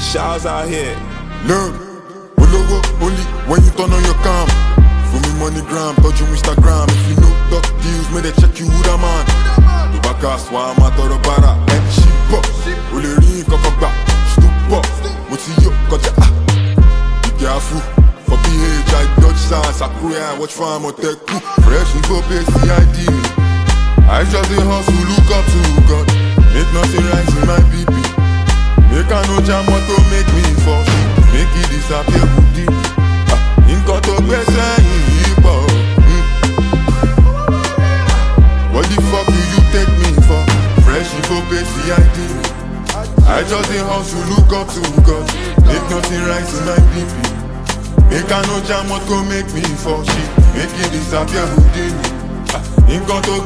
Showers out here. Look, Olowo only when you turn on your cam. For me MoneyGram, touch you Instagram. If you know talk deals, may they check you who the man. You back ass, why I'm at Orobara. She pop, Ole ring kokogba. Stup up, what see you got ya? Be careful, for PH I dodge sans. Akuya, watch farm or tech. Fresh info page, CID me. I just a hustle, look up to God. Make nothing rise in my BP. Make a no jam what to make me fall. Make it disappear booty. In cut up what the fuck do you take me for? Fresh info page CID. I just a hustle, look up to God. Make nothing rise in my BP. Make a no jam what to make me fall. Make it disappear booty. In cut up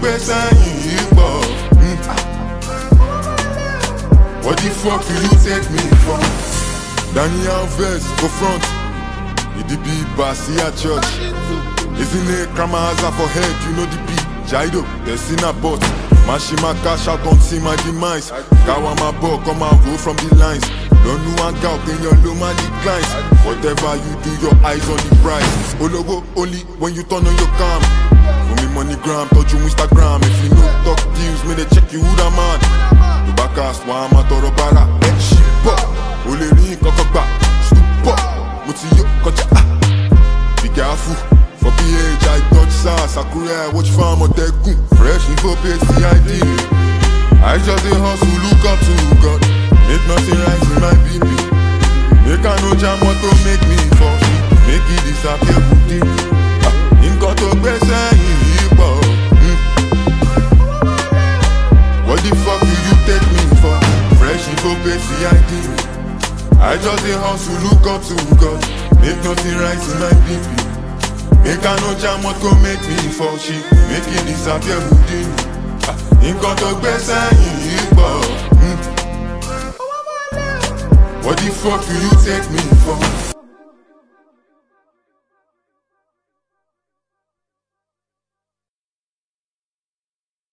what the fuck do you take me for? Daniel Vest, go front. EDB Bassi at church. Isn't it Kramaza for head? You know the beat. Jaido, the sinner bot. Mashima cash out on see my demise. Kawama bo, come and roll from the lines. Don't know and out in your low man declines. Whatever you do, your eyes on the prize. Olowo only when you turn on your cam. For me MoneyGram, touch you Instagram. If you know talk deals, may they check you who the man. You back ass, why I'm at Orobara. She pop, Ole ring kokogba. Stup up, what see you got ya? Be careful, for PH I dodge sans. Akuya, watch farm or tech. Fresh info page CID. I just a hustle, look up to God. Make nothing rise in my BP. Make a no jam what to make me fall. Make it disappear booty. In cut up what the fuck do you take me for? Fresh info page CID. I just a hustle, look up to God. Make nothing rise in my BP. Make a no jam what to make me fall. Make it disappear booty. In cut up what the fuck do you take me for?